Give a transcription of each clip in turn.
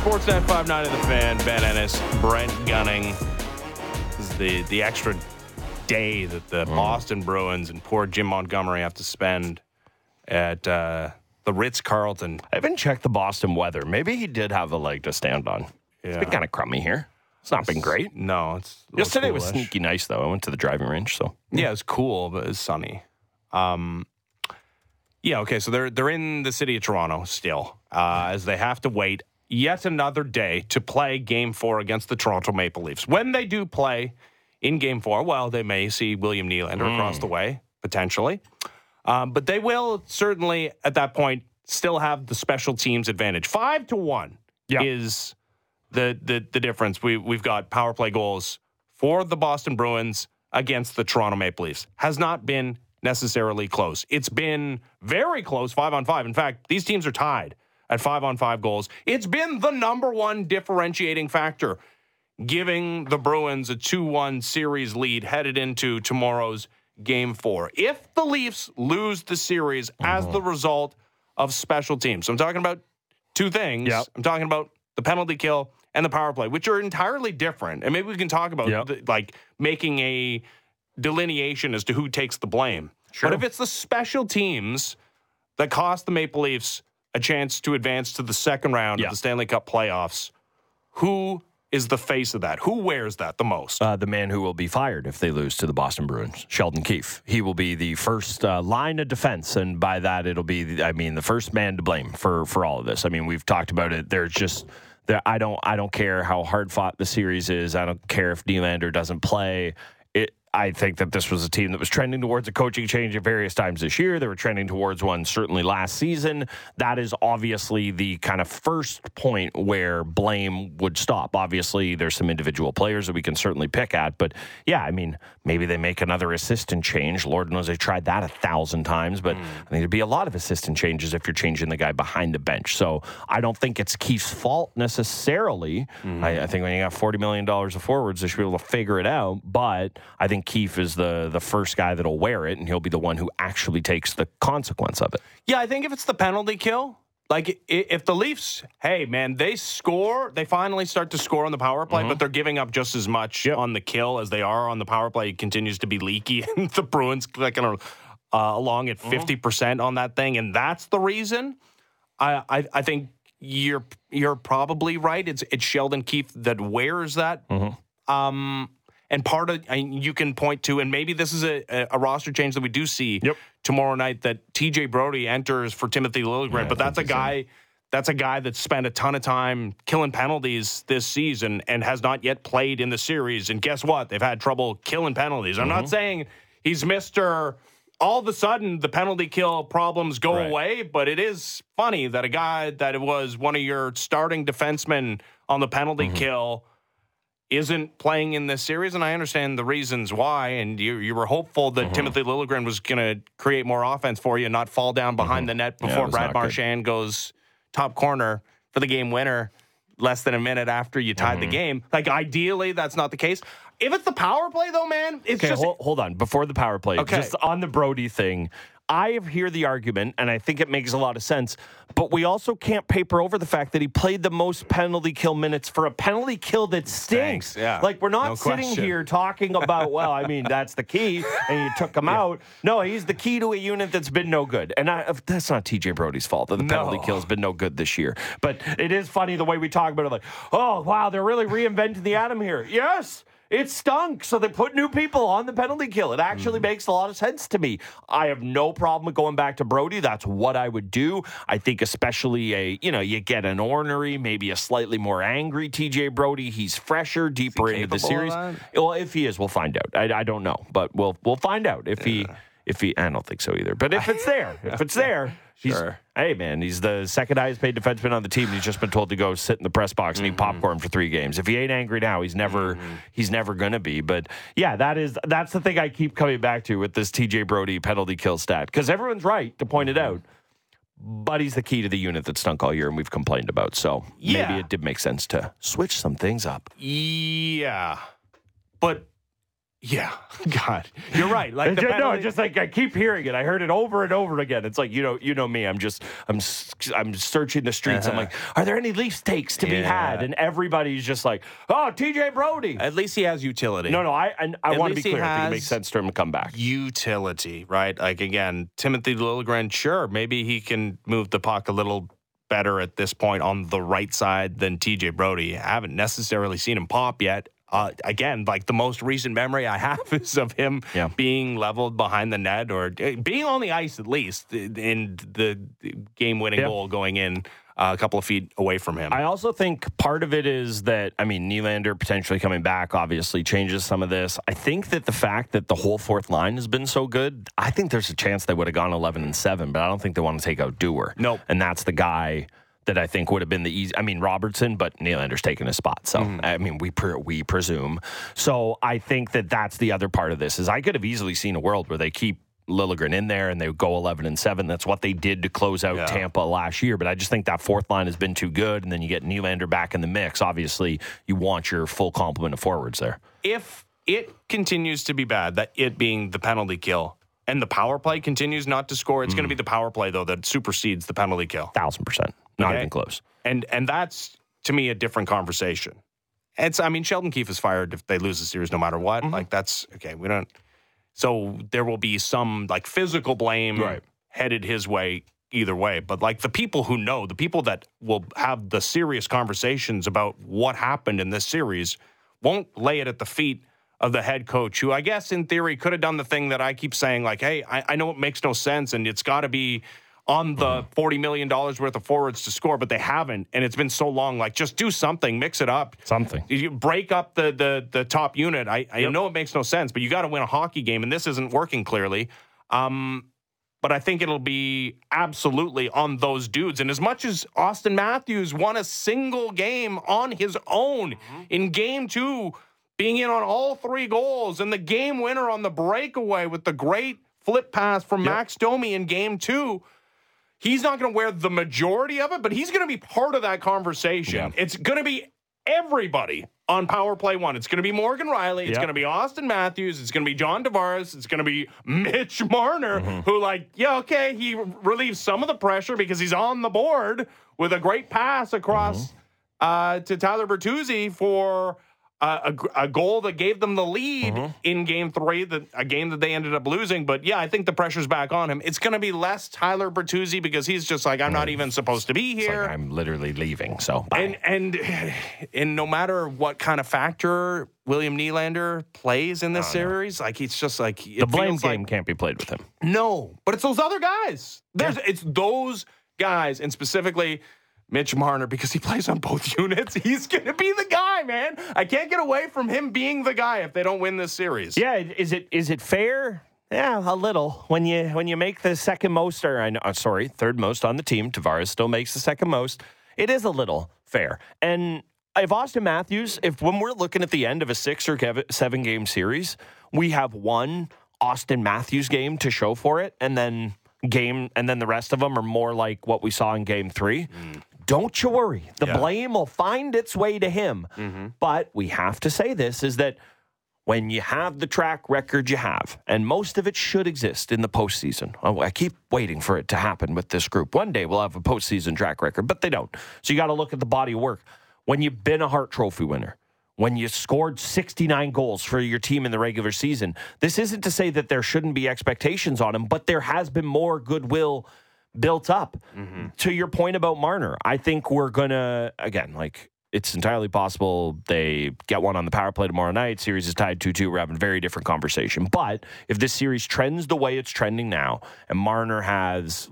Sportsnet 590 of the Fan, Ben Ennis, Brent Gunning. This is the extra day that the Boston Bruins and poor Jim Montgomery have to spend at the Ritz-Carlton. I haven't checked the Boston weather. Maybe he did have a leg to stand on. Yeah. It's been kind of crummy here. It's not been great. No, it's Yesterday was coolish. sneaky nice, though. I went to the driving range, so. Yeah, it's cool, but it's sunny. Okay, so they're in the city of Toronto still, as they have to wait yet another day to play Game 4 against the Toronto Maple Leafs. When they do play in Game 4, well, they may see William Nylander across the way, potentially. But they will certainly, at that point, still have the special teams advantage. 5-1 is the difference. We've got power play goals for the Boston Bruins against the Toronto Maple Leafs. Has not been necessarily close. It's been very close, 5-on-5. In fact, these teams are tied at 5-on-5 goals. It's been the number one differentiating factor, giving the Bruins a 2-1 series lead headed into tomorrow's Game 4. If the Leafs lose the series as the result of special teams, so I'm talking about two things. Yep. I'm talking about the penalty kill and the power play, which are entirely different. And maybe we can talk about making a delineation as to who takes the blame. Sure. But if it's the special teams that cost the Maple Leafs a chance to advance to the second round of the Stanley Cup playoffs, who is the face of that? Who wears that the most? The man who will be fired if they lose to the Boston Bruins, Sheldon Keefe. He will be the first line of defense, and by that it'll be, the first man to blame for all of this. I mean, we've talked about it. There's just... I don't care how hard fought the series is. I don't care if Nylander doesn't play. I think that this was a team that was trending towards a coaching change at various times this year. They were trending towards one certainly last season. That is obviously the kind of first point where blame would stop. Obviously, there's some individual players that we can certainly pick at. But, maybe they make another assistant change. Lord knows they've tried that 1,000 times. But I think there'd be a lot of assistant changes if you're changing the guy behind the bench. So I don't think it's Keefe's fault necessarily. I think when you got $40 million of forwards, they should be able to figure it out. But I think Keefe is the first guy that'll wear it, and he'll be the one who actually takes the consequence of it. Yeah, I think if it's the penalty kill, like if the Leafs, hey, man, they score, they finally start to score on the power play, but they're giving up just as much on the kill as they are on the power play. It continues to be leaky, and the Bruins clicking along at 50% on that thing, and that's the reason. I think you're probably right. It's Sheldon Keefe that wears that. And part of, you can point to, and maybe this is a roster change that we do see tomorrow night, that TJ Brody enters for Timothy Liljegren. But that's a guy that spent a ton of time killing penalties this season and has not yet played in the series. And guess what? They've had trouble killing penalties. I'm not saying he's Mr. All of a sudden the penalty kill problems go away, but it is funny that a guy that was one of your starting defensemen on the penalty kill isn't playing in this series, and I understand the reasons why, and you were hopeful that Timothy Liljegren was going to create more offense for you and not fall down behind the net before Brad Marchand goes top corner for the game winner less than a minute after you tied the game. Like, ideally, that's not the case. If it's the power play, though, man, it's just... Hold on. Before the power play, just on the Brody thing, I hear the argument, and I think it makes a lot of sense, but we also can't paper over the fact that he played the most penalty kill minutes for a penalty kill that stinks. Like, we're not sitting here talking about, that's the key, and you took him out. No, he's the key to a unit that's been no good. And that's not TJ Brody's fault that the penalty kill has been no good this year. But it is funny the way we talk about it, like, oh, wow, they're really reinventing the atom here. Yes! It stunk, so they put new people on the penalty kill. It actually makes a lot of sense to me. I have no problem with going back to Brody. That's what I would do. I think especially you get an ornery, maybe a slightly more angry TJ Brody. He's fresher, deeper into the series. Well, if he is, we'll find out. I don't know, but we'll find out if he. I don't think so either. But if it's there, Sure. Hey, man, he's the second highest paid defenseman on the team. He's just been told to go sit in the press box and eat popcorn for 3 games. If he ain't angry now, he's never going to be. But, yeah, that's the thing I keep coming back to with this TJ Brody penalty kill stat. Because everyone's right to point it out. But he's the key to the unit that stunk all year and we've complained about. So maybe it did make sense to switch some things up. Yeah. But Yeah, God, you're right. Like I keep hearing it. I heard it over and over again. It's like you know me. I'm searching the streets. I'm like, are there any Leafs takes to be had? And everybody's just like, oh, TJ Brody. At least he has utility. No, I want to be clear. I think it makes sense for him to come back. Utility, right? Like again, Timothy Liljegren. Sure, maybe he can move the puck a little better at this point on the right side than TJ Brody. I haven't necessarily seen him pop yet. Again, like the most recent memory I have is of him being leveled behind the net or being on the ice at least in the game-winning goal going in a couple of feet away from him. I also think part of it is that, Nylander potentially coming back obviously changes some of this. I think that the fact that the whole fourth line has been so good, I think there's a chance they would have gone 11-7, but I don't think they want to take out Dewar. Nope. And that's the guy that I think would have been the easy. Robertson, but Nylander's taking his spot. So, we presume. So I think that that's the other part of this is I could have easily seen a world where they keep Liljegren in there and they go 11-7. That's what they did to close out Tampa last year. But I just think that fourth line has been too good. And then you get Nylander back in the mix. Obviously, you want your full complement of forwards there. If it continues to be bad, that it being the penalty kill, and the power play continues not to score, it's going to be the power play, though, that supersedes the penalty kill. 1,000%. Not even close. And that's, to me, a different conversation. Sheldon Keefe is fired if they lose the series no matter what. Like, that's, okay, we don't... So there will be some, like, physical blame headed his way either way. But, like, the people who know, the people that will have the serious conversations about what happened in this series won't lay it at the feet of the head coach, who I guess in theory could have done the thing that I keep saying, like, hey, I know it makes no sense and it's got to be on the $40 million worth of forwards to score, but they haven't. And it's been so long. Like, just do something, mix it up. Something. You break up the top unit. I know it makes no sense, but you got to win a hockey game, and this isn't working clearly. But I think it'll be absolutely on those dudes. And as much as Austin Matthews won a single game on his own in Game 2, being in on all 3 goals, and the game winner on the breakaway with the great flip pass from Max Domi in Game 2, he's not going to wear the majority of it, but he's going to be part of that conversation. Yeah. It's going to be everybody on Power Play 1. It's going to be Morgan Riley. It's going to be Austin Matthews. It's going to be John Tavares. It's going to be Mitch Marner, who, he relieves some of the pressure because he's on the board with a great pass across to Tyler Bertuzzi for a goal that gave them the lead in Game 3, a game that they ended up losing. But, I think the pressure's back on him. It's going to be less Tyler Bertuzzi because he's just like, I'm not even supposed to be here. Like I'm literally leaving, so bye. And no matter what kind of factor William Nylander plays in this series, like, it's just like... The blame game can't be played with him. No, but it's those other guys. It's those guys, and specifically... Mitch Marner, because he plays on both units, he's going to be the guy, man. I can't get away from him being the guy if they don't win this series. Yeah, is it fair? Yeah, a little. When you make the second most, third most on the team, Tavares still makes the second most. It is a little fair. And if Austin Matthews, when we're looking at the end of a 6 or 7 game series, we have one Austin Matthews game to show for it, and then the rest of them are more like what we saw in Game 3. Don't you worry. The blame will find its way to him. But we have to say this, is that when you have the track record you have, and most of it should exist in the postseason. I keep waiting for it to happen with this group. One day we'll have a postseason track record, but they don't. So you got to look at the body of work. When you've been a Hart Trophy winner, when you scored 69 goals for your team in the regular season, this isn't to say that there shouldn't be expectations on him, but there has been more goodwill built up. To your point about Marner, I think we're going to, again, it's entirely possible they get one on the power play tomorrow night. Series is tied 2-2. We're having a very different conversation. But if this series trends the way it's trending now, and Marner has,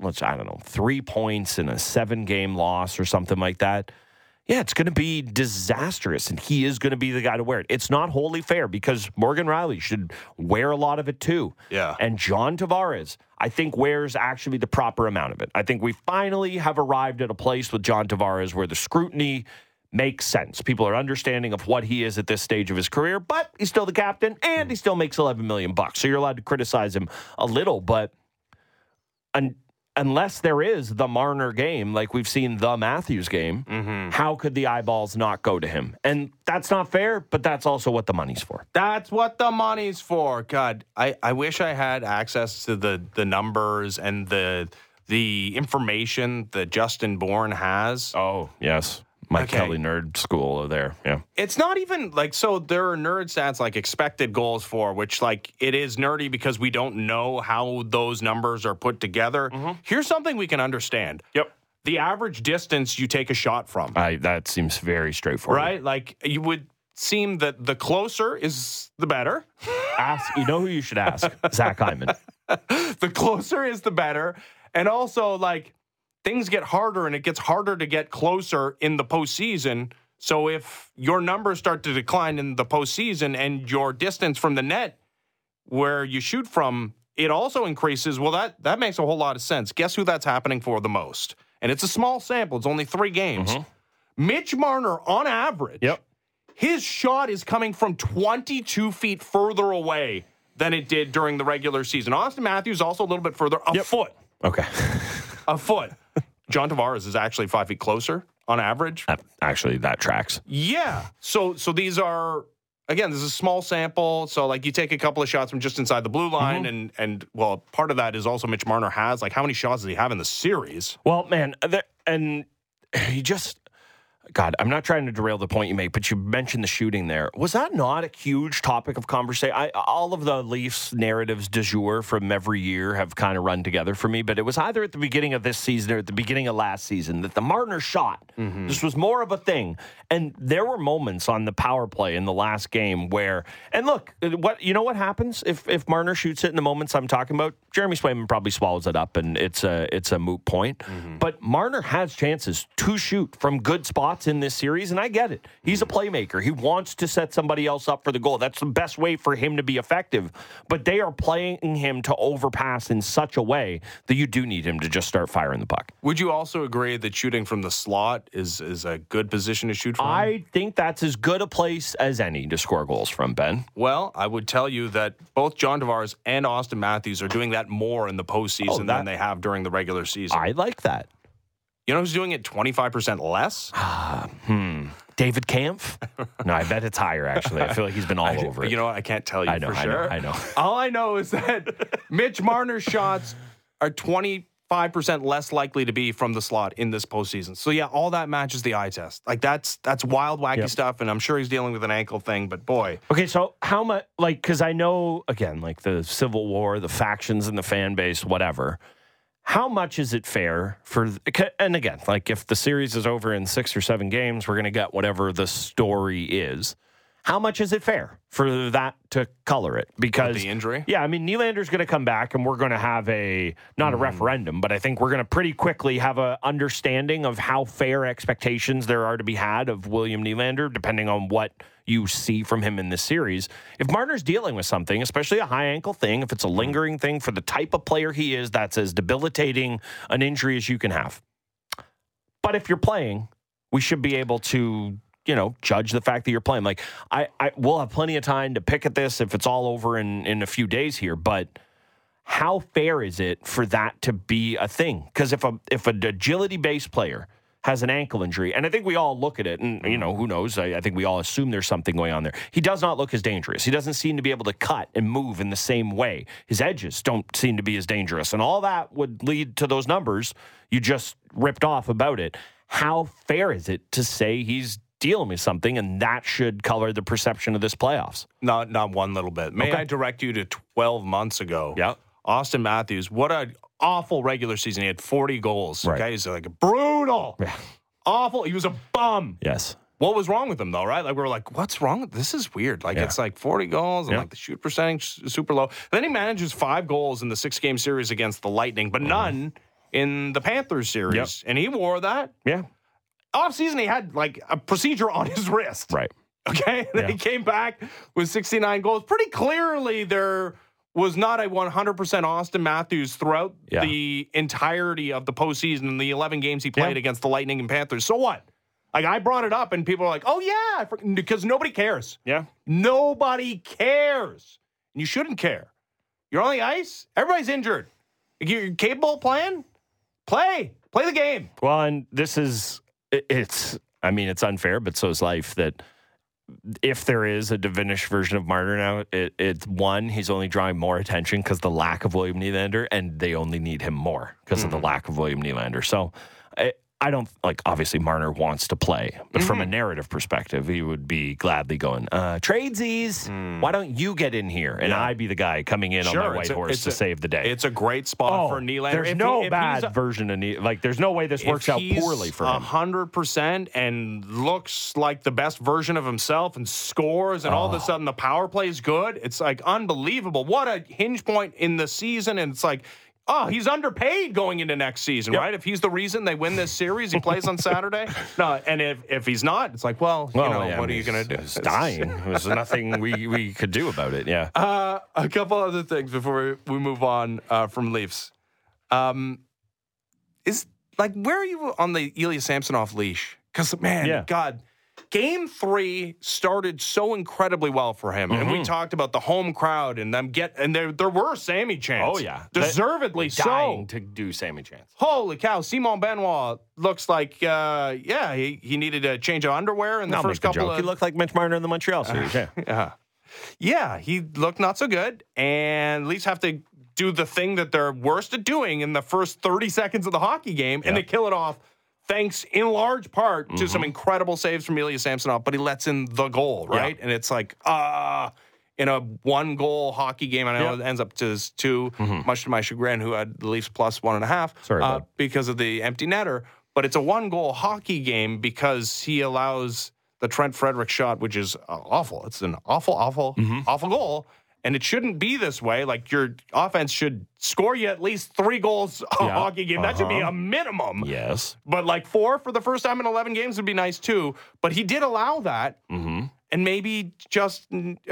3 points in a 7-game loss or something like that, it's going to be disastrous, and he is going to be the guy to wear it. It's not wholly fair because Morgan Riley should wear a lot of it too. Yeah. And John Tavares, I think, wears actually the proper amount of it. I think we finally have arrived at a place with John Tavares where the scrutiny makes sense. People are understanding of what he is at this stage of his career, but he's still the captain, and he still makes $11 million. So you're allowed to criticize him a little, but unless there is the Marner game, like we've seen the Matthews game, how could the eyeballs not go to him? And that's not fair, but that's also what the money's for. That's what the money's for. God, I wish I had access to the numbers and the information that Justin Bourne has. Oh, yes. Mike Kelly nerd school there. Yeah. It's not even like, so there are nerd stats like expected goals for, which like it is nerdy because we don't know how those numbers are put together. Here's something we can understand. Yep. The average distance you take a shot from. That seems very straightforward. Right? Like you would seem that the closer is the better. You know who you should ask? Zach Hyman. The closer is the better. And also like, things get harder, and it gets harder to get closer in the postseason. So if your numbers start to decline in the postseason and your distance from the net where you shoot from, it also increases. Well, that makes a whole lot of sense. Guess who that's happening for the most? And it's a small sample. It's only 3 games. Mitch Marner, on average, his shot is coming from 22 feet further away than it did during the regular season. Austin Matthews also a little bit further, a foot. Okay. A foot. John Tavares is actually 5 feet closer on average. That tracks. Yeah. So these are, again, this is a small sample. So like you take a couple of shots from just inside the blue line, and well, part of that is also Mitch Marner has. Like, how many shots does he have in the series? Well, man, and he just. God, I'm not trying to derail the point you make, but you mentioned the shooting there. Was that not a huge topic of conversation? All of the Leafs narratives du jour from every year have kind of run together for me, but it was either at the beginning of this season or at the beginning of last season that the Marner shot, this was more of a thing. And there were moments on the power play in the last game where, and look, what happens if Marner shoots it in the moments I'm talking about? Jeremy Swayman probably swallows it up, and it's a moot point. But Marner has chances to shoot from good spots in this series, and I get it. He's a playmaker. He wants to set somebody else up for the goal. That's the best way for him to be effective. But they are playing him to overpass in such a way that you do need him to just start firing the puck. Would you also agree that shooting from the slot is a good position to shoot from? I think that's as good a place as any to score goals from, Ben. Well, I would tell you that both John Tavares and Austin Matthews are doing that more in the postseason than they have during the regular season. I like that. You know who's doing it 25% less? David Kampf? No, I bet it's higher, actually. I feel like he's been all over it. You know what? I can't tell you for sure. I know. All I know is that Mitch Marner's shots are 25% less likely to be from the slot in this postseason. So, yeah, all that matches the eye test. Like, that's wild, wacky stuff, and I'm sure he's dealing with an ankle thing, but boy. Okay, so how much, like, because I know, again, like the Civil War, the factions in the fan base, whatever. How much is it fair for, and again, like if the series is over in 6 or 7 games, we're going to get whatever the story is. How much is it fair for that to color it? Because the injury? Yeah, I mean, Nylander's going to come back and we're going to have not a referendum, but I think we're going to pretty quickly have a understanding of how fair expectations there are to be had of William Nylander, depending on what you see from him in this series. If Marner's dealing with something, especially a high ankle thing, if it's a lingering thing for the type of player he is, that's as debilitating an injury as you can have. But if you're playing, we should be able to, judge the fact that you're playing. Like, we'll have plenty of time to pick at this if it's all over in a few days here, but how fair is it for that to be a thing? Because if an agility-based player has an ankle injury, and I think we all look at it, and, who knows? I think we all assume there's something going on there. He does not look as dangerous. He doesn't seem to be able to cut and move in the same way. His edges don't seem to be as dangerous, and all that would lead to those numbers you just ripped off about it. How fair is it to say he's dealing with something, and that should color the perception of this playoffs? Not one little bit. May I direct you to 12 months ago? Yeah. Austin Matthews, what an awful regular season. He had 40 goals. Right. Okay, he's like brutal. Yeah. Awful. He was a bum. Yes. What was wrong with him, though, right? Like, we were like, what's wrong with this? Is weird. Like, it's like 40 goals and like the shoot percentage is super low. Then he manages 5 goals in the 6-game series against the Lightning, but none in the Panthers series. Yep. And he wore that. Yeah. Off-season, he had like a procedure on his wrist. Right. Okay? Then he came back with 69 goals. Pretty clearly, there was not a 100% Austin Matthews throughout the entirety of the postseason in the 11 games he played against the Lightning and Panthers. So what? Like, I brought it up, and people are like, oh, yeah, because nobody cares. Yeah. Nobody cares. And you shouldn't care. You're on the ice. Everybody's injured. You're capable of playing. play the game. Well, and this is, it's unfair, but so is life, that if there is a Divinish version of Marner now, it's one, he's only drawing more attention because the lack of William Nylander, and they only need him more because of the lack of William Nylander. So I don't, obviously Marner wants to play, but from a narrative perspective, he wowould be gladly going, tradesies, why don't you get in here? And I be the guy coming in on my white horse to save the day. It's a great spot for Nylander. There's no bad version of Nylander. There's no way this works out poorly for him. 100% and looks like the best version of himself and scores, and all of a sudden the power play is good. It's unbelievable. What a hinge point in the season. And it's he's underpaid going into next season, right? If he's the reason they win this series, he plays on Saturday. No, and if he's not, it's what are you going to do? He's dying. There's nothing we could do about it, yeah. A couple other things before we move on from Leafs. Where are you on the Ilya Samsonov leash? Because, God, Game 3 started so incredibly well for him, and we talked about the home crowd and them there were Sammy chants. Oh yeah, deservedly dying so. To do Sammy chants. Holy cow! Simon Benoit looks like he needed a change of underwear in the first couple of. He looked like Mitch Marner in the Montreal series. Yeah, he looked not so good, and Leafs have to do the thing that they're worst at doing in the first 30 seconds of the hockey game, and they kill it off. Thanks in large part to some incredible saves from Ilya Samsonov, but he lets in the goal, right? Yeah. And it's in a one-goal hockey game, I know it ends up to 2, much to my chagrin, who had the Leafs plus 1.5 because of the empty netter. But it's a one-goal hockey game because he allows the Trent Frederic shot, which is awful. It's an awful goal. And it shouldn't be this way. Your offense should score you at least 3 goals a hockey game. That should be a minimum. Yes. But 4 for the first time in 11 games would be nice too. But he did allow that. And maybe Joseph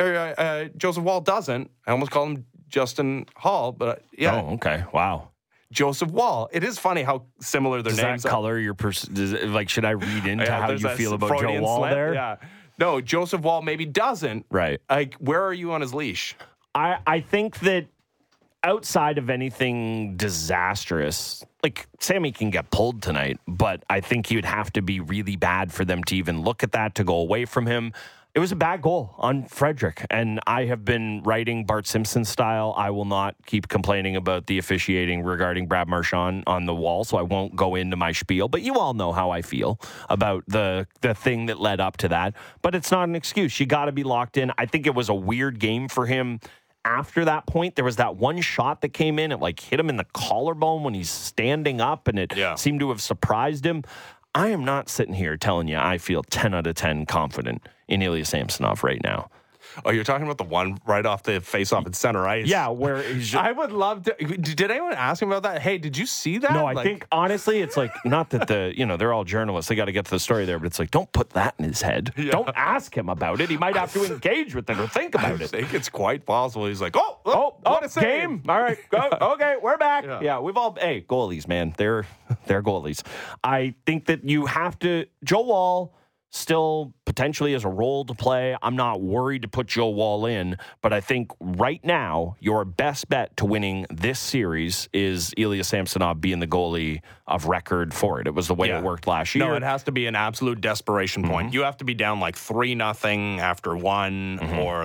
Woll doesn't. I almost call him Justin Hall, but yeah. Oh, okay. Wow. Joseph Woll. It is funny how similar their names are. Does that color your should I read into how you feel about Freudian Joe Woll slip there? Yeah. No, Joseph Woll maybe doesn't. Right. Where are you on his leash? I think that outside of anything disastrous, Sammy can get pulled tonight, but I think he would have to be really bad for them to even look at that, to go away from him. It was a bad goal on Frederic, and I have been writing Bart Simpson style. I will not keep complaining about the officiating regarding Brad Marchand on the wall, so I won't go into my spiel. But you all know how I feel about the thing that led up to that. But it's not an excuse. You got to be locked in. I think it was a weird game for him. After that point, there was that one shot that came in. It hit him in the collarbone when he's standing up, and it seemed to have surprised him. I am not sitting here telling you I feel 10 out of 10 confident in Ilya Samsonov right now. Oh, you're talking about the one right off the face-off in center ice? Yeah, where he's I would love to. Did anyone ask him about that? Hey, did you see that? No, I think, honestly, it's not that they're all journalists. They got to get to the story there, but it's don't put that in his head. Yeah. Don't ask him about it. He might have to engage with it or think about it. I think it's quite possible. He's what a save. Game. All right, go. Okay, we're back. Yeah, we've all, goalies, man. They're goalies. I think that you have to, Joe Woll still potentially has a role to play. I'm not worried to put Joe Woll in, but I think right now your best bet to winning this series is Ilya Samsonov being the goalie of record for it. It was the way it worked last year. No, it has to be an absolute desperation point. You have to be down 3-0 after 1 or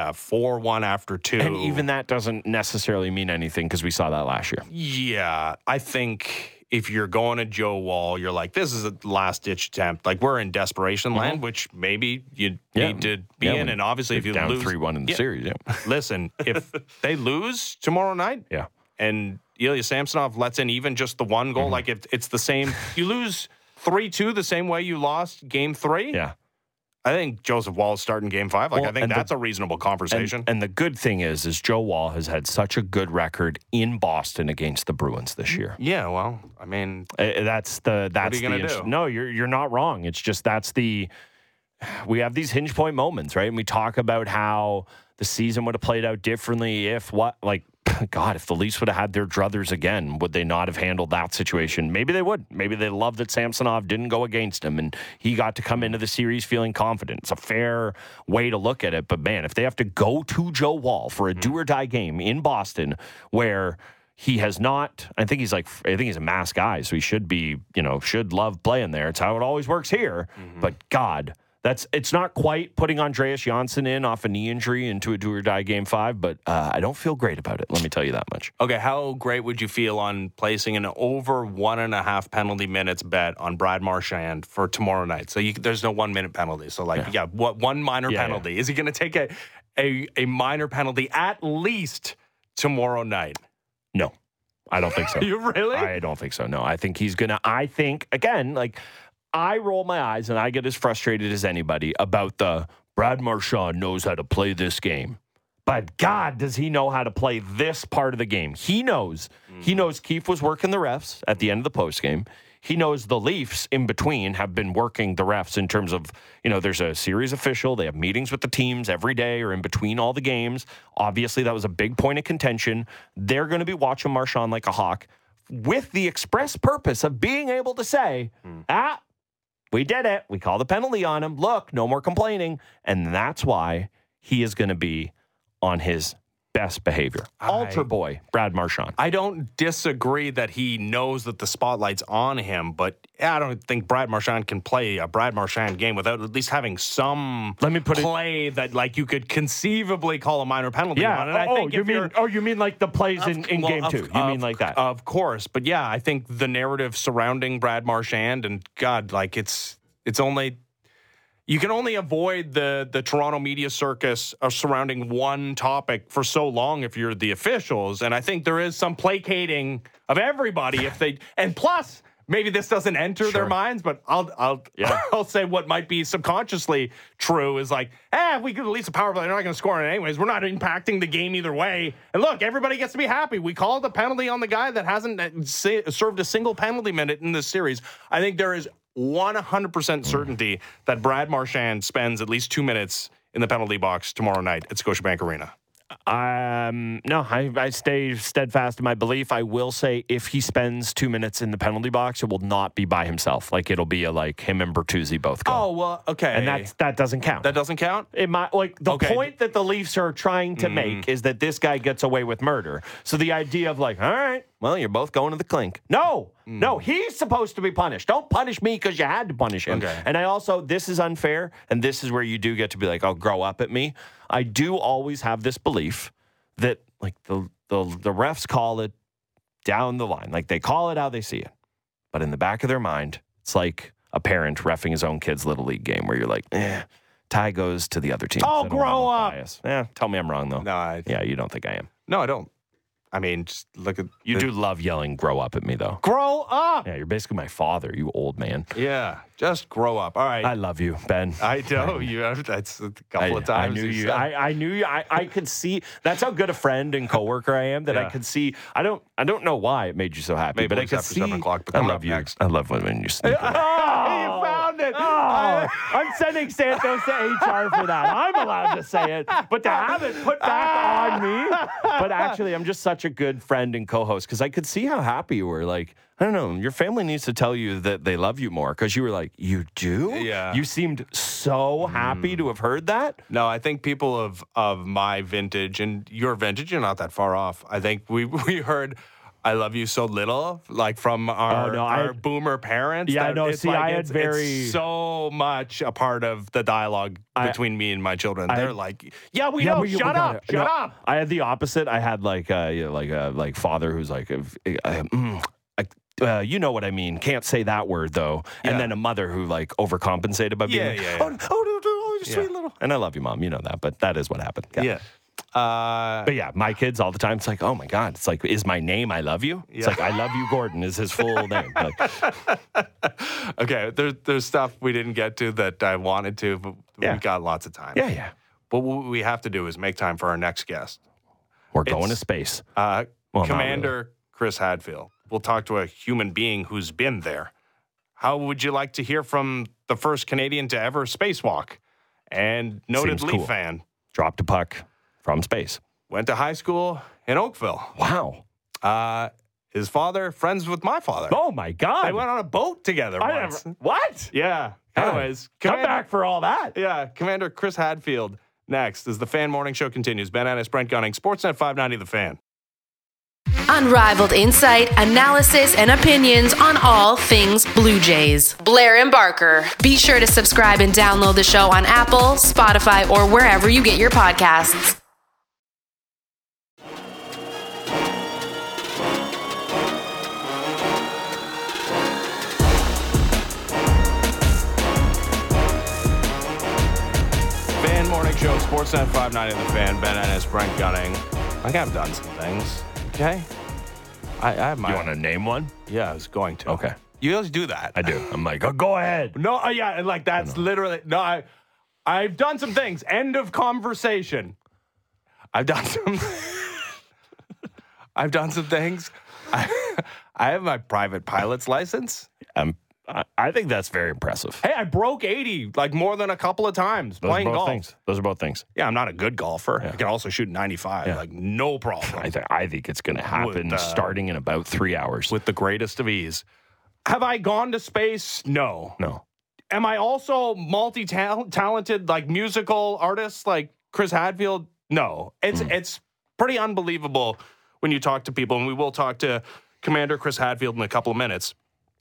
4-1 after 2. And even that doesn't necessarily mean anything because we saw that last year. Yeah, I think if you're going to Joe Woll, you're this is a last-ditch attempt. We're in desperation land, which maybe you need to be in. And obviously, if you down lose 3-1 in the series, listen, if they lose tomorrow night, and Ilya Samsonov lets in even just the one goal, if it's the same, you lose 3-2 the same way you lost Game 3. Yeah. I think Joseph Woll is starting Game 5. I think that's a reasonable conversation. And the good thing is Joe Woll has had such a good record in Boston against the Bruins this year. Yeah, well, I mean, that's what are you going to do? No, you're not wrong. It's just we have these hinge point moments, right? And we talk about how the season would have played out differently if if the Leafs would have had their druthers again, would they not have handled that situation? Maybe they would. Maybe they loved that Samsonov didn't go against him and he got to come into the series feeling confident. It's a fair way to look at it. But man, if they have to go to Joe Woll for a do or die game in Boston where He has not. I think he's a mass guy, so he should should love playing there. It's how it always works here. Mm-hmm. But God, it's not quite putting Andreas Janssen in off a knee injury into a do or die Game 5, but I don't feel great about it. Let me tell you that much. Okay, how great would you feel on placing an over 1.5 penalty minutes bet on Brad Marchand for tomorrow night? So there's no 1 minute penalty. So one minor penalty. Yeah. Is he going to take a minor penalty at least tomorrow night? No, I don't think so. You really? I don't think so. No, I think he's going to, again, I roll my eyes and I get as frustrated as anybody about the Brad Marchand knows how to play this game. But God, does he know how to play this part of the game? He knows. He knows Keefe was working the refs at the end of the postgame. He knows the Leafs in between have been working the refs in terms of, there's a series official. They have meetings with the teams every day or in between all the games. Obviously, that was a big point of contention. They're going to be watching Marchand like a hawk with the express purpose of being able to say, we did it. We called the penalty on him. Look, no more complaining. And that's why he is going to be on his best behavior. Ultra boy, Brad Marchand. I don't disagree that he knows that the spotlight's on him, but I don't think Brad Marchand can play a Brad Marchand game without at least having some play that you could conceivably call a minor penalty on. And you mean like the plays in game 2? You mean like that? Of course. But yeah, I think the narrative surrounding Brad Marchand and God, it's only... You can only avoid the Toronto media circus surrounding one topic for so long if you're the officials. And I think there is some placating of everybody and plus, maybe this doesn't enter their minds, but I'll say what might be subconsciously true is if we could release a power play, they're not going to score it anyways. We're not impacting the game either way. And look, everybody gets to be happy. We called a penalty on the guy that hasn't served a single penalty minute in this series. I think there is 100% certainty that Brad Marchand spends at least 2 minutes in the penalty box tomorrow night at Scotiabank Arena. No, I stay steadfast in my belief. I will say if he spends 2 minutes in the penalty box, it will not be by himself. It'll be him and Bertuzzi both go. Oh, well, okay. And that doesn't count. That doesn't count? Point that the Leafs are trying to make is that this guy gets away with murder. So the idea of all right, well, you're both going to the clink. No, he's supposed to be punished. Don't punish me because you had to punish him. Okay. And this is unfair, and this is where you do get to be grow up at me. I do always have this belief that the refs call it down the line. They call it how they see it. But in the back of their mind, it's like a parent reffing his own kid's Little League game where you're tie goes to the other team. Oh, grow up. Tell me I'm wrong, though. No, you don't think I am. No, I don't. I mean, just look at... You do love yelling, grow up at me, though. Grow up! Yeah, you're basically my father, you old man. Yeah, just grow up. All right. I love you, Ben. I know. That's a couple of times. I knew you. I knew you. I could see... That's how good a friend and coworker I am, that I could see... I don't know why it made you so happy, but I could see... 7 o'clock, but I love you. Next. I love when you sneak. You found it! I'm sending Santos to HR for that. I'm allowed to say it, but to have it put back on me... But actually, I'm just such a good friend and co-host because I could see how happy you were. I don't know, your family needs to tell you that they love you more because you were you do? Yeah. You seemed so happy to have heard that. No, I think people of my vintage and your vintage, you're not that far off. I think we heard... I love you so little, from our boomer parents. Yeah, no, see, it's so much a part of the dialogue between me and my children. They're we know, shut up. I had the opposite. I had a father who's you know what I mean. Can't say that word though. Yeah. And then a mother who overcompensated by being oh, sweet little. And I love you, Mom. You know that, but that is what happened. Yeah. But yeah, my kids all the time. It's oh my God. It's is my name I love you? It's I love you, Gordon is his full name. Okay, there's stuff we didn't get to that I wanted to, but we got lots of time. Yeah. But what we have to do is make time for our next guest. We're going to space. Commander Chris Hadfield. We'll talk to a human being who's been there. How would you like to hear from the first Canadian to ever spacewalk and noted Leaf fan? Dropped a puck from space. Went to high school in Oakville. Wow. His father, friends with my father. Oh, my God. They went on a boat together once. What? Yeah. Anyways. Come back for all that. Yeah. Commander Chris Hadfield next as the Fan Morning Show continues. Ben Ennis, Brent Gunning, Sportsnet 590 The Fan. Unrivaled insight, analysis, and opinions on all things Blue Jays. Blair and Barker. Be sure to subscribe and download the show on Apple, Spotify, or wherever you get your podcasts. Morning Show, Sportsnet 590 The Fan, Ben Ennis, Brent Gunning. I think I've done some things, okay? I have my... You want to name one? Yeah, I was going to. Okay. You always do that. I do. I'm like, oh, go ahead. No, yeah, and like that's literally... No, I've done some things. End of conversation. I've done some... I've done some things. I have my private pilot's license. I think that's very impressive. Hey, I broke 80 like more than a couple of times playing golf. Those are both things. Yeah, I'm not a good golfer. Yeah. I can also shoot 95, like no problem. I think it's going to happen starting in about 3 hours. With the greatest of ease. Have I gone to space? No. No. Am I also multi-talented like musical artist like Chris Hadfield? No. It's pretty unbelievable when you talk to people, and we will talk to Commander Chris Hadfield in a couple of minutes.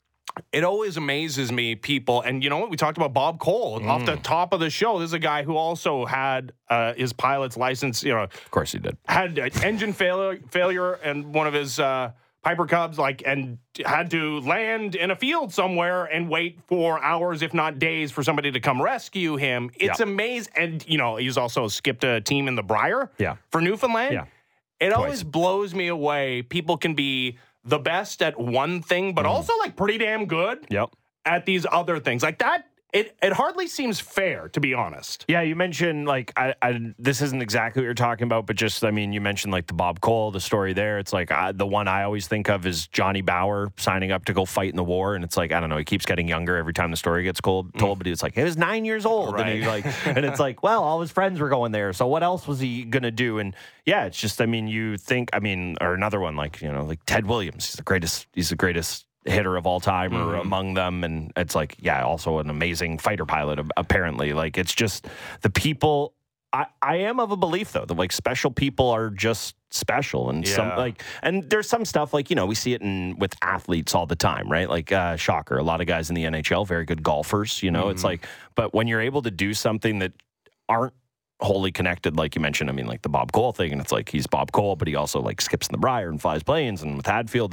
It always amazes me, people, and you know what? We talked about Bob Cole off the top of the show. This is a guy who also had his pilot's license, you know. Of course he did. Had engine failure and one of his Piper Cubs, and had to land in a field somewhere and wait for hours, if not days, for somebody to come rescue him. It's amazing. And, you know, he's also skipped a team in the Brier for Newfoundland. Yeah. It always blows me away. People can be the best at one thing, but also like pretty damn good at these other things. Like that, it hardly seems fair, to be honest. Yeah, you mentioned like this isn't exactly what you're talking about, but just you mentioned like the Bob Cole, the story there. It's like the one I always think of is Johnny Bauer signing up to go fight in the war, and it's like I don't know, he keeps getting younger every time the story gets told. But he was like he was 9 years old, right. and it's like well, all his friends were going there, so what else was he gonna do? And yeah, it's just you think or another one like Ted Williams, he's the greatest hitter of all time or among them, and it's like also an amazing fighter pilot apparently. Like it's just the people. I am of a belief though that like special people are just special, and and there's some stuff like we see it with athletes all the time, right? Like shocker, a lot of guys in the NHL very good golfers, it's like, but when you're able to do something that aren't wholly connected, like you mentioned, like the Bob Cole thing, and it's like he's Bob Cole, but he also like skips in the Brier and flies planes, and with Hadfield,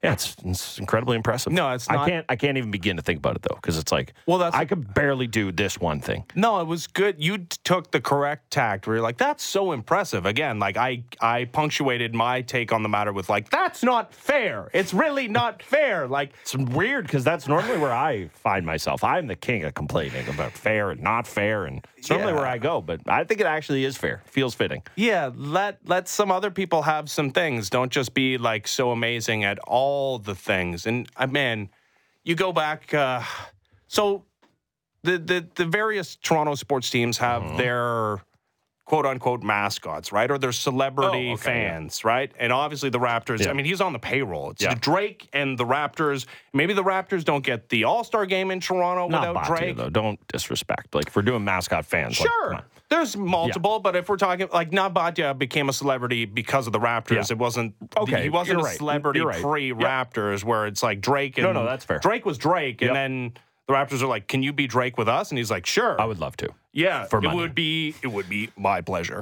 it's incredibly impressive. No, it's not. I can't even begin to think about it though, because it's like, I could barely do this one thing. No, it was good. You took the correct tact where you're like, that's so impressive. Again, like I punctuated my take on the matter with like, that's not fair. It's really not fair. Like it's weird because that's normally where I find myself. I'm the king of complaining about fair and not fair, and it's normally where I go, but I think it actually is fair. Feels fitting. Yeah, let some other people have some things. Don't just be like so amazing at all the things. And man, you go back. So the various Toronto sports teams have their quote unquote mascots, right? Or their celebrity fans, right? And obviously the Raptors. Yeah. He's on the payroll. It's Drake and the Raptors. Maybe the Raptors don't get the All-Star game in Toronto without Drake. Though. Don't disrespect. Like if we're doing mascot fans, sure. There's multiple, but if we're talking like Nabatia became a celebrity because of the Raptors, it wasn't. He wasn't a celebrity pre-Raptors, where it's like Drake. And no, that's fair. Drake was Drake, and then the Raptors are like, "Can you be Drake with us?" And he's like, "Sure, I would love to." Yeah, for money. It would be my pleasure.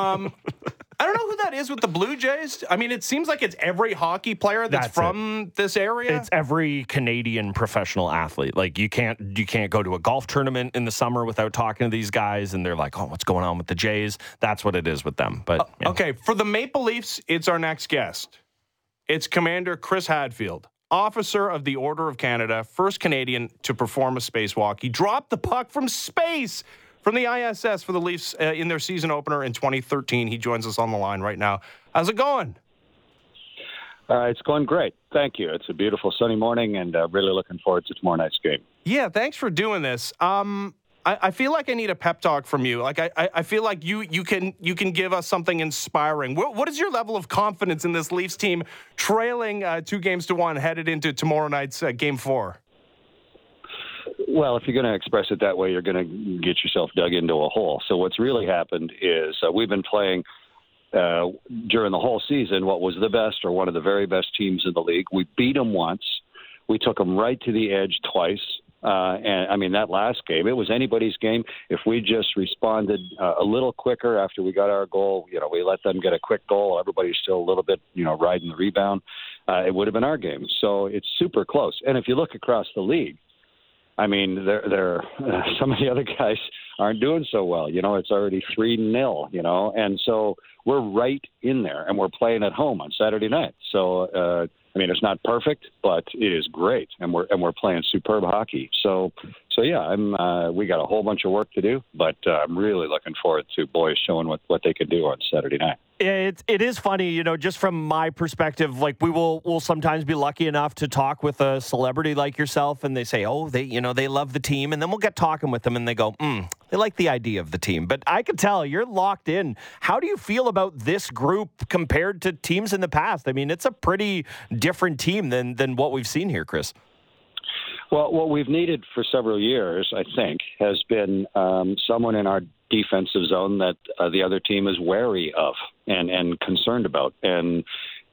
I don't know who that is with the Blue Jays. It seems like it's every hockey player that's from this area. It's every Canadian professional athlete. Like you can't go to a golf tournament in the summer without talking to these guys, and they're like, "Oh, what's going on with the Jays?" That's what it is with them. But okay, for the Maple Leafs, it's our next guest. It's Commander Chris Hadfield, Officer of the Order of Canada, first Canadian to perform a spacewalk. He dropped the puck from space from the ISS for the Leafs in their season opener in 2013. He joins us on the line right now. How's it going? It's going great. Thank you. It's a beautiful sunny morning, and really looking forward to tomorrow night's game. Yeah, thanks for doing this. I feel like I need a pep talk from you. Like I feel like you can give us something inspiring. What is your level of confidence in this Leafs team trailing 2-1 headed into tomorrow night's Game 4? Well, if you're going to express it that way, you're going to get yourself dug into a hole. So what's really happened is we've been playing during the whole season what was the best or one of the very best teams in the league. We beat them once. We took them right to the edge twice. And I mean, that last game, it was anybody's game. If we just responded a little quicker after we got our goal, we let them get a quick goal. Everybody's still a little bit, riding the rebound. It would have been our game. So it's super close. And if you look across the league, I mean, they're some of the other guys aren't doing so well. It's already 3-0, and so we're right in there, and we're playing at home on Saturday night. So, I mean, it's not perfect, but it is great, and we're playing superb hockey. So yeah, we got a whole bunch of work to do, but I'm really looking forward to boys showing what they can do on Saturday night. It is funny, just from my perspective, like we'll sometimes be lucky enough to talk with a celebrity like yourself, and they say, oh, they love the team, and then we'll get talking with them, and they go, they like the idea of the team. But I can tell you're locked in. How do you feel about this group compared to teams in the past? I mean, it's a pretty different team than what we've seen here, Chris. Well, what we've needed for several years, I think, has been someone in our defensive zone that the other team is wary of and concerned about and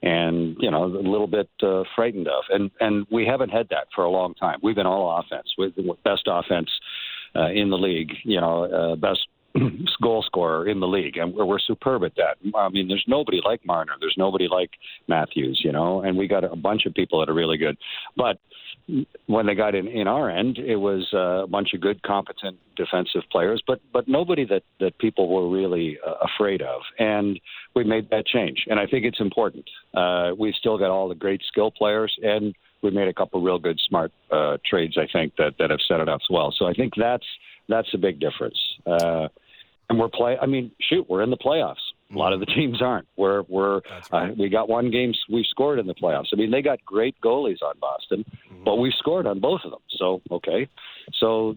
a little bit frightened of. And we haven't had that for a long time. We've been all offense. We're the best offense in the league, best goal scorer in the league, and we're superb at that. I mean, there's nobody like Marner. There's nobody like Matthews, and we got a bunch of people that are really good. But when they got in our end, it was a bunch of good, competent defensive players, but nobody that people were really afraid of. And we made that change, and I think it's important. We've still got all the great skill players, and we made a couple real good, smart trades, I think, that have set it up well. So I think that's a big difference. And we're in the playoffs. A lot of the teams aren't. We got one game we scored in the playoffs. I mean, they got great goalies on Boston, but we scored on both of them. So okay, so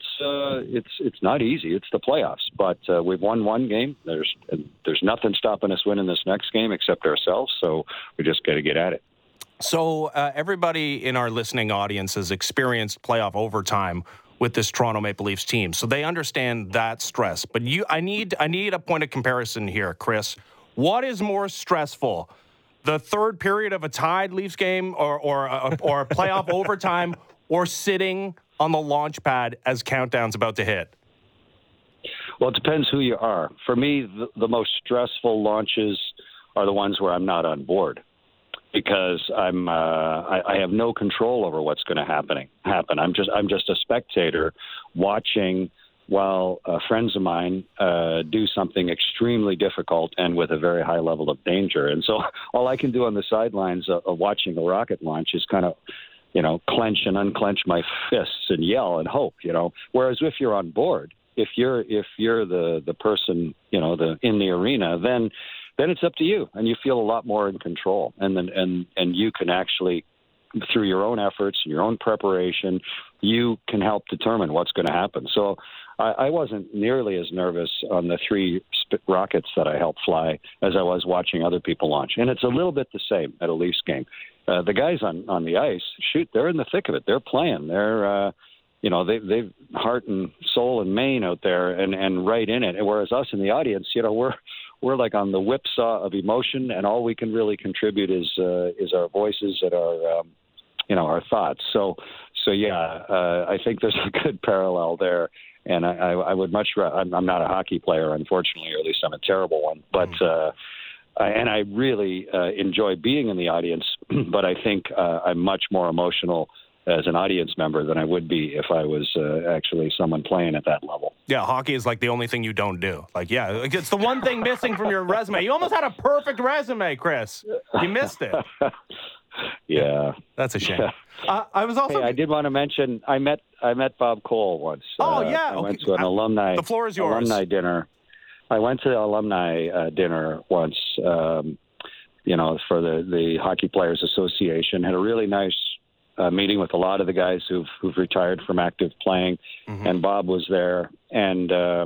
it's not easy. It's the playoffs, but we've won one game. There's nothing stopping us winning this next game except ourselves. So we just got to get at it. So everybody in our listening audience has experienced playoff overtime with this Toronto Maple Leafs team, so they understand that stress. But I need a point of comparison here, Chris. What is more stressful, the third period of a tied Leafs game, or a playoff overtime, or sitting on the launch pad as countdown's about to hit? Well, it depends who you are. For me, the most stressful launches are the ones where I'm not on board, because I have no control over what's going to happen. I'm just a spectator watching while friends of mine do something extremely difficult and with a very high level of danger. And so all I can do on the sidelines of watching a rocket launch is kind of, clench and unclench my fists and yell and hope, Whereas if you're on board, if you're the person, in the arena, then it's up to you, and you feel a lot more in control, and you can actually, through your own efforts, your own preparation, you can help determine what's going to happen. So I wasn't nearly as nervous on the 3 rockets that I helped fly as I was watching other people launch, and it's a little bit the same at a Leafs game. The guys on the ice, they're in the thick of it. They're playing. They're they've heart and soul and main out there and right in it. Whereas us in the audience, we're like on the whipsaw of emotion, and all we can really contribute is our voices and our thoughts. So yeah, I think there's a good parallel there. And I would much rather, I'm not a hockey player, unfortunately, or at least I'm a terrible one, but, and I really enjoy being in the audience, but I think I'm much more emotional as an audience member than I would be if I was actually someone playing at that level. Yeah, hockey is like the only thing you don't do. It's the one thing missing from your resume. You almost had a perfect resume, Chris. You missed it. Yeah. That's a shame. I was also... Hey, I did want to mention, I met Bob Cole once. I went to an alumni... The floor is yours. Alumni dinner. I went to the alumni dinner once, for the Hockey Players Association. Had a really nice meeting with a lot of the guys who've retired from active playing, and Bob was there, and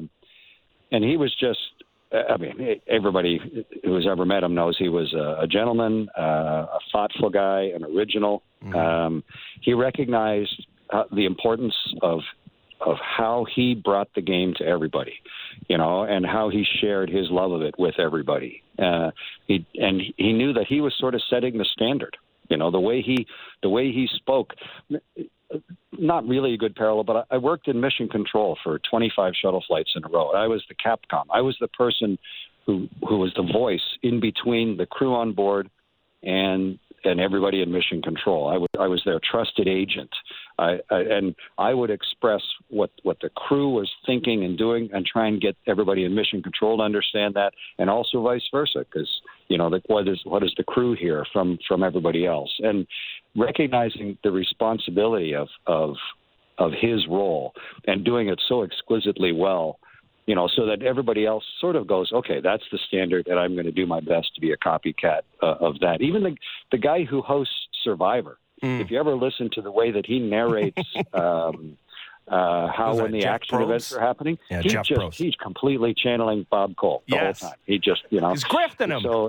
he was just, everybody who's ever met him knows he was a gentleman, a thoughtful guy, an original. He recognized the importance of how he brought the game to everybody, and how he shared his love of it with everybody. He knew that he was sort of setting the standard. The way he spoke. Not really a good parallel, but I worked in mission control for 25 shuttle flights in a row. I was the Capcom. I was the person who was the voice in between the crew on board and everybody in mission control. I was their trusted agent. And I would express what the crew was thinking and doing, and try and get everybody in mission control to understand that, and also vice versa, because what is the crew hear from everybody else, and recognizing the responsibility of his role and doing it so exquisitely well. So that everybody else sort of goes, okay, that's the standard, and I'm going to do my best to be a copycat of that. Even the guy who hosts Survivor, if you ever listen to the way that he narrates how when the action events are happening, he's completely channeling Bob Cole the whole time. He just, he's grifting him. So,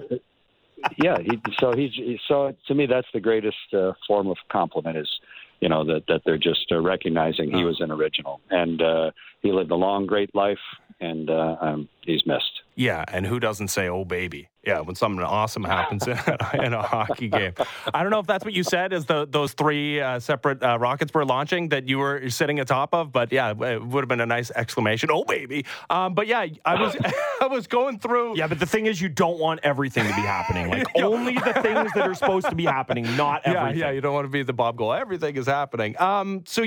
so to me, that's the greatest form of compliment is, that they're just recognizing he was an original, and he lived a long, great life, and he's missed. Yeah, and who doesn't say, oh, baby? Yeah, when something awesome happens in a hockey game. I don't know if that's what you said as those three separate rockets were launching that you were sitting atop of, but yeah, it would have been a nice exclamation, oh, baby. But yeah, I was going through. Yeah, but the thing is, you don't want everything to be happening. Like, only the things that are supposed to be happening, not everything. Yeah, you don't want to be the Bob Goal. Everything is happening. So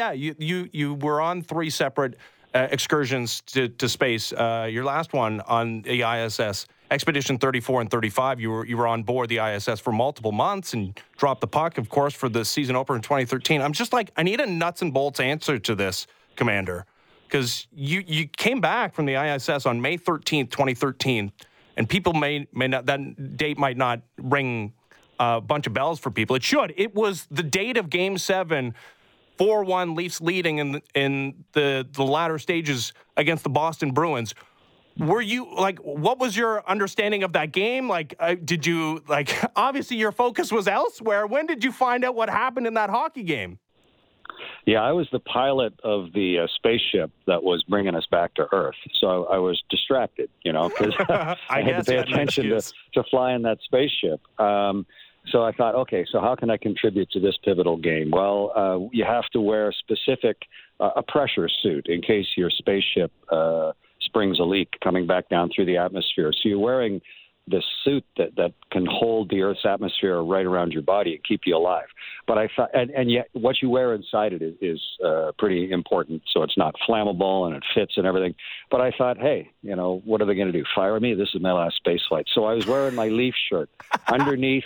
you were on three separate excursions to space. Your last one on the ISS, Expedition 34 and 35, you were on board the ISS for multiple months and dropped the puck, of course, for the season opener in 2013. I'm just like, I need a nuts and bolts answer to this, Commander, because you came back from the ISS on May 13th, 2013, and people may not, that date might not ring a bunch of bells for people. It should. It was the date of Game 7, 4-1 Leafs leading in the latter stages against the Boston Bruins. Were you, what was your understanding of that game? Did you, obviously your focus was elsewhere. When did you find out what happened in that hockey game? Yeah, I was the pilot of the spaceship that was bringing us back to Earth. So I was distracted, because I had to pay attention to flying that spaceship. So I thought, okay, so how can I contribute to this pivotal game? Well, you have to wear a pressure suit in case your spaceship springs a leak coming back down through the atmosphere. So you're wearing this suit that can hold the Earth's atmosphere right around your body and keep you alive. But I thought, and yet what you wear inside it is pretty important. So it's not flammable and it fits and everything. But I thought, hey, what are they going to do? Fire me? This is my last space flight. So I was wearing my Leaf shirt underneath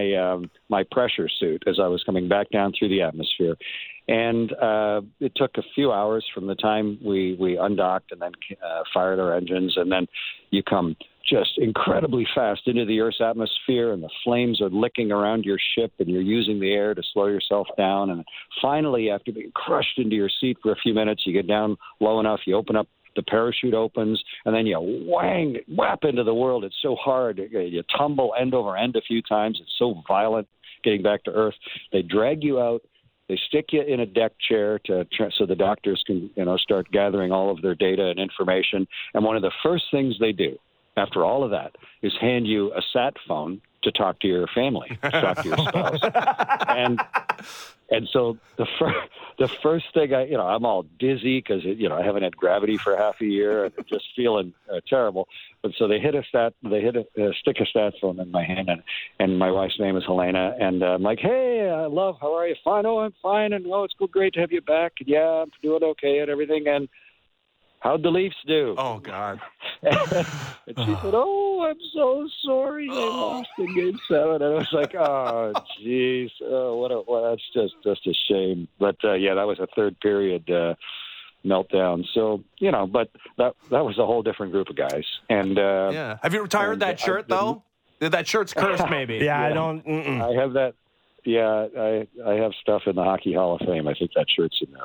my pressure suit as I was coming back down through the atmosphere. And it took a few hours from the time we undocked and then fired our engines. And then you come just incredibly fast into the Earth's atmosphere, and the flames are licking around your ship, and you're using the air to slow yourself down. And finally, after being crushed into your seat for a few minutes, you get down low enough, you open up, the parachute opens, and then you whap into the world. It's so hard. You tumble end over end a few times. It's so violent getting back to Earth. They drag you out. They stick you in a deck chair so the doctors can, start gathering all of their data and information. And one of the first things they do after all of that is hand you a sat phone to talk to your family, to talk to your spouse. And so the first thing I'm all dizzy because I haven't had gravity for half a year and I'm just feeling terrible. But so they stick a stat phone in my hand, and my wife's name is Helena, and I'm like, hey, love, how are you? Fine. Oh, I'm fine, and it's great to have you back. And yeah, I'm doing okay and everything. And how'd the Leafs do? Oh God. And she said, oh, I'm so sorry. They lost in Game 7. And I was like, oh, jeez. Oh, that's just a shame. But, yeah, that was a third period meltdown. So, but that was a whole different group of guys. And yeah. Have you retired that shirt, though? That shirt's cursed, maybe. Yeah, I don't. I have that. Yeah, I have stuff in the Hockey Hall of Fame. I think that shirt's in there.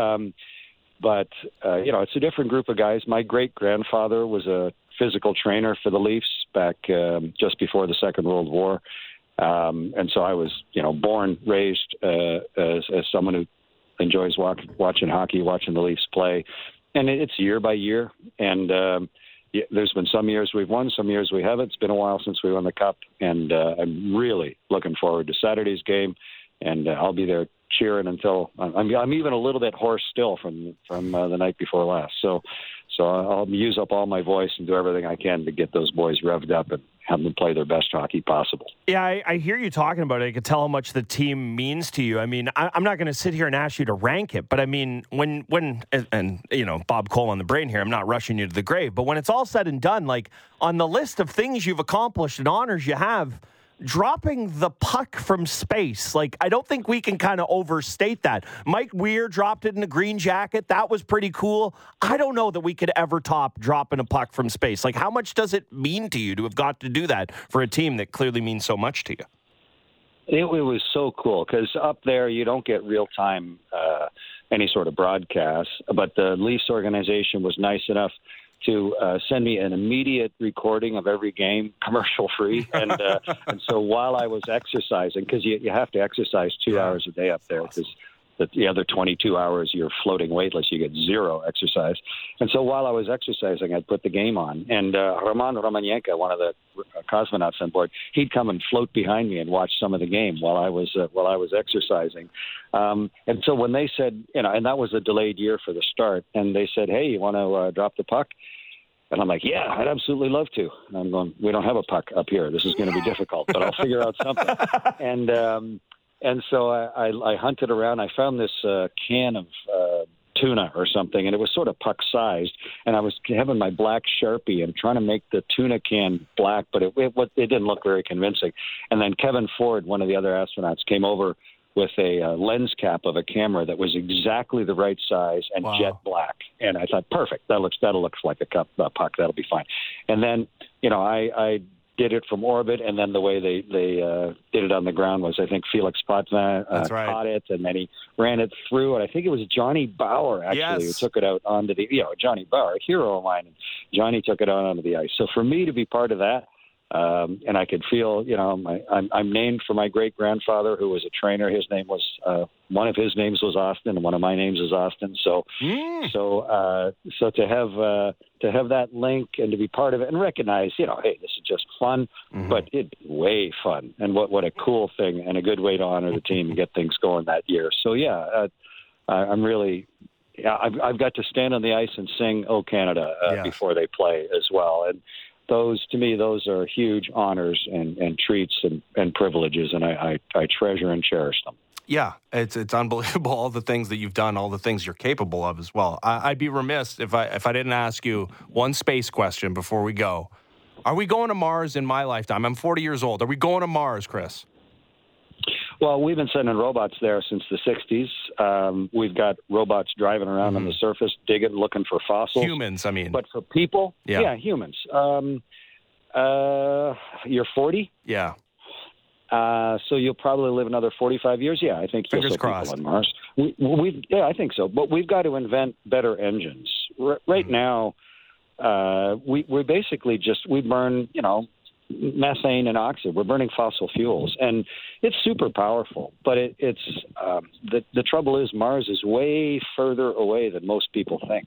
But it's a different group of guys. My great-grandfather was a physical trainer for the Leafs back just before the Second World War. And so I was, born, raised as someone who, enjoys watching hockey, watching the Leafs play. And it's year by year. And there's been some years we've won, some years we haven't. It's been a while since we won the Cup. And I'm really looking forward to Saturday's game. And I'll be there cheering until I'm even a little bit hoarse still from the night before last. So I'll use up all my voice and do everything I can to get those boys revved up and have them play their best hockey possible. Yeah, I hear you talking about it. I can tell how much the team means to you. I mean, I'm not going to sit here and ask you to rank it, but I mean, when Bob Cole on the brain here, I'm not rushing you to the grave, but when it's all said and done, like on the list of things you've accomplished and honors you have, dropping the puck from space, like I don't think we can kind of overstate that. Mike Weir dropped it in the Green Jacket. That was pretty cool. I don't know that we could ever top dropping a puck from space. Like, how much does it mean to you to have got to do that for a team that clearly means so much to you? It was so cool because up there you don't get real time any sort of broadcast, but the Leafs organization was nice enough to send me an immediate recording of every game, commercial-free. And so while I was exercising, because you have to exercise 2 hours a day up there, because the other 22 hours you're floating weightless, you get zero exercise. And so while I was exercising, I'd put the game on. And Roman Romanenko, one of the cosmonauts on board, he'd come and float behind me and watch some of the game while I was exercising. And so when they said, and that was a delayed year for the start, and they said, hey, you want to drop the puck? And I'm like, yeah, I'd absolutely love to. And I'm going, we don't have a puck up here. This is going to be difficult, but I'll figure out something. And so I hunted around. I found this can of tuna or something, and it was sort of puck-sized. And I was having my black Sharpie and trying to make the tuna can black, but it didn't look very convincing. And then Kevin Ford, one of the other astronauts, came over with a lens cap of a camera that was exactly the right size and jet black. And I thought, perfect. That'll look like a puck. That'll be fine. And then, I did it from orbit, and then the way they did it on the ground was, I think, Felix Potvin caught it, and then he ran it through. And I think it was Johnny Bauer, actually, who took it out onto the, Johnny Bauer, a hero of mine. And Johnny took it out onto the ice. So for me to be part of that, and I could feel, I'm named for my great-grandfather who was a trainer. His name was, one of his names was Austin, and one of my names is Austin. So to have that link and to be part of it and recognize, hey, this is just fun, but it's way fun. And what a cool thing and a good way to honor the team and get things going that year. So, I'm really... Yeah, I've got to stand on the ice and sing "O Canada" before they play as well, and to me, those are huge honors and treats and privileges, and I treasure and cherish them. Yeah, it's unbelievable, all the things that you've done, all the things you're capable of as well. I'd be remiss if I didn't ask you one space question before we go. Are we going to Mars in my lifetime? I'm 40 years old. Are we going to Mars, Chris? Well, we've been sending robots there since the 60s. We've got robots driving around on the surface, digging, looking for fossils. Humans, I mean. But for people, humans. You're 40? Yeah. So you'll probably live another 45 years? Yeah, I think you'll see people on Mars. I think so. But we've got to invent better engines. Right now, we basically we burn, methane and oxygen. We're burning fossil fuels, and it's super powerful. But it's the trouble is Mars is way further away than most people think.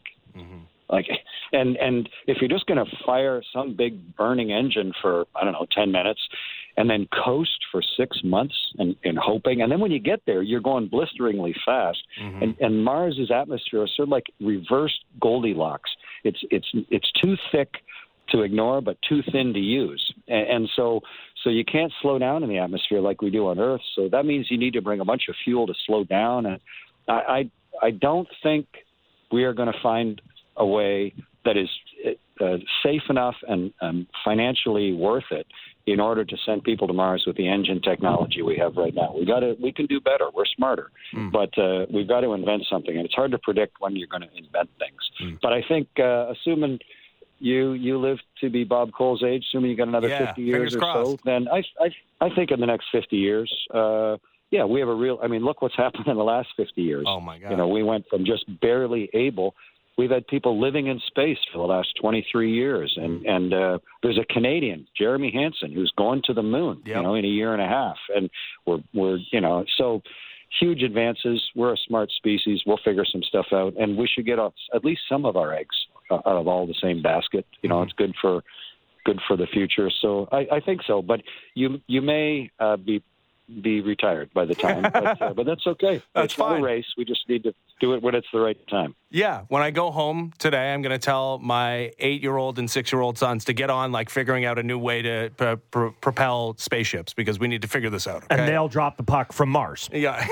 And if you're just going to fire some big burning engine for 10 minutes, and then coast for 6 months and hoping, and then when you get there, you're going blisteringly fast. And Mars's atmosphere is sort of like reversed Goldilocks. It's too thick to ignore, but too thin to use. And so you can't slow down in the atmosphere like we do on Earth. So that means you need to bring a bunch of fuel to slow down. And I don't think we are going to find a way that is safe enough and financially worth it in order to send people to Mars with the engine technology we have right now. We can do better. We're smarter, but we've got to invent something. And it's hard to predict when you're going to invent things. But I think assuming you live to be Bob Cole's age, assuming you got another 50 years or so, then I think in the next 50 years, we have a real. I mean, look what's happened in the last 50 years. Oh my God! We went from just barely able. We've had people living in space for the last 23 years, and there's a Canadian, Jeremy Hansen, who's going to the moon, in a year and a half, and we're so huge advances. We're a smart species. We'll figure some stuff out, and we should get at least some of our eggs out of all the same basket. It's good for the future. So I think so. But you may be retired by the time, but that's okay. That's fine. Not a race. We just need to do it when it's the right time. Yeah. When I go home today, I'm going to tell my 8-year-old and 6-year-old sons to get on, figuring out a new way to propel spaceships, because we need to figure this out. Okay? And they'll drop the puck from Mars. Yeah.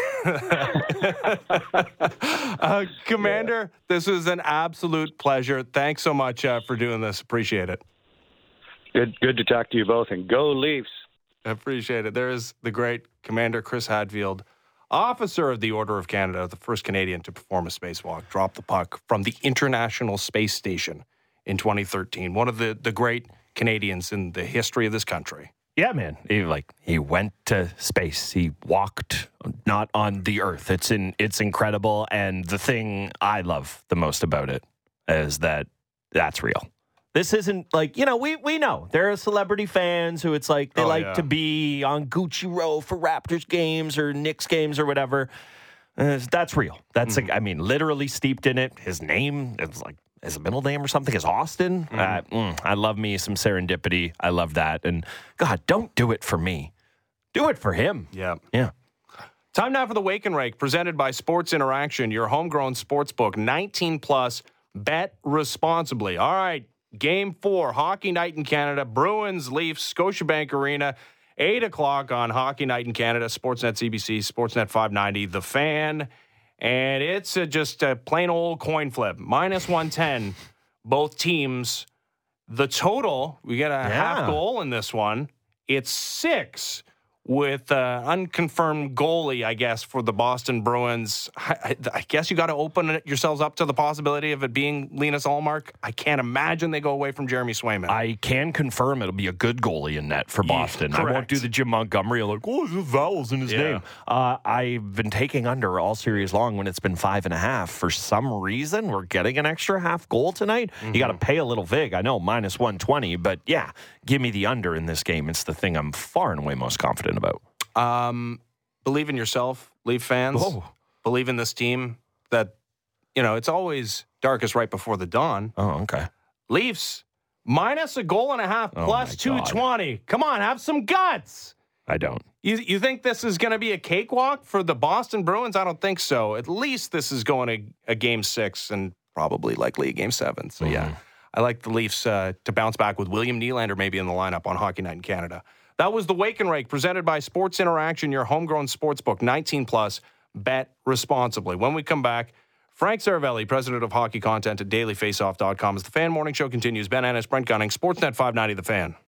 Commander, This was an absolute pleasure. Thanks so much for doing this. Appreciate it. Good to talk to you both, and go Leafs. I appreciate it. There is the great Commander Chris Hadfield, Officer of the Order of Canada, the first Canadian to perform a spacewalk, drop the puck from the International Space Station in 2013. One of the great Canadians in the history of this country. Yeah, man. He went to space. He walked not on the Earth. It's incredible. And the thing I love the most about it is that's real. This isn't we know there are celebrity fans who it's they to be on Gucci Row for Raptors games or Knicks games or whatever. That's real. That's literally steeped in it. His name is his middle name or something is Austin. I love me some serendipity. I love that. And God, don't do it for me. Do it for him. Yeah. Yeah. Time now for the Wake and Rake, presented by Sports Interaction, your homegrown sports book. 19 plus. Bet responsibly. All right. Game 4, Hockey Night in Canada, Bruins, Leafs, Scotiabank Arena, 8 o'clock on Hockey Night in Canada, Sportsnet CBC, Sportsnet 590, The Fan. And it's just a plain old coin flip. -110, both teams. The total, we get a half goal in this one. It's 6 with unconfirmed goalie, I guess, for the Boston Bruins. I guess you got to open yourselves up to the possibility of it being Linus Ullmark. I can't imagine they go away from Jeremy Swayman. I can confirm it'll be a good goalie in net for Boston. Correct. I won't do the Jim Montgomery. There's vowels in his name. I've been taking under all series long when it's been 5.5. For some reason, we're getting an extra half goal tonight. You got to pay a little vig. I know, -120, but yeah, give me the under in this game. It's the thing I'm far and away most confident about. Believe in yourself, Leaf fans. Believe in this team that, it's always darkest right before the dawn. Oh, okay. Leafs, -1.5 goals, plus 220. Come on, have some guts. I don't. You think this is going to be a cakewalk for the Boston Bruins? I don't think so. At least this is going to a Game 6 and probably likely a Game 7. So, yeah, I like the Leafs to bounce back with William Nylander maybe in the lineup on Hockey Night in Canada. That was the Wake and Rake, presented by Sports Interaction, your homegrown sportsbook. 19 plus. Bet responsibly. When we come back, Frank Saravelli, president of hockey content at dailyfaceoff.com. As the Fan Morning Show continues, Ben Ennis, Brent Gunning, Sportsnet 590, The Fan.